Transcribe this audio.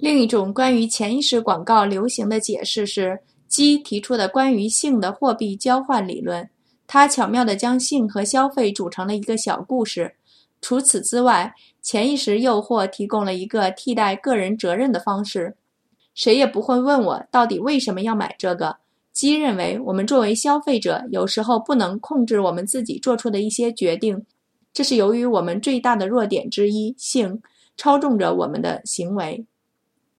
另一种关于潜意识广告流行的解释是基提出的关于性的货币交换理论，他巧妙地将性和消费组成了一个小故事。除此之外，潜意识诱惑提供了一个替代个人责任的方式。谁也不会问我到底为什么要买这个。基认为我们作为消费者有时候不能控制我们自己做出的一些决定，这是由于我们最大的弱点之一，性操纵着我们的行为。